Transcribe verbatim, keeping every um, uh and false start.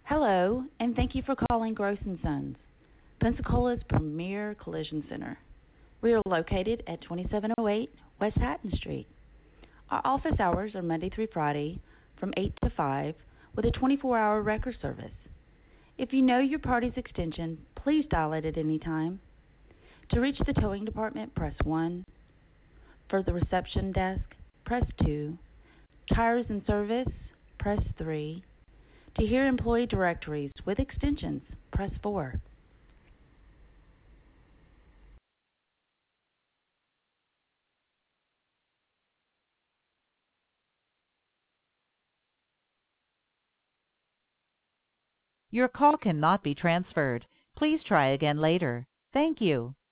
Hello, and thank you for calling Gross and Sons, Pensacola's premier collision center. We are located at twenty-seven oh eight West Hatton Street. Our office hours are Monday through Friday from eight to five with a twenty-four hour record service. If you know your party's extension, please dial it at any time. To reach the towing department, press one. For the reception desk, press two. Tires and service, press three. To hear employee directories with extensions, press four. Your call cannot be transferred. Please try again later. Thank you.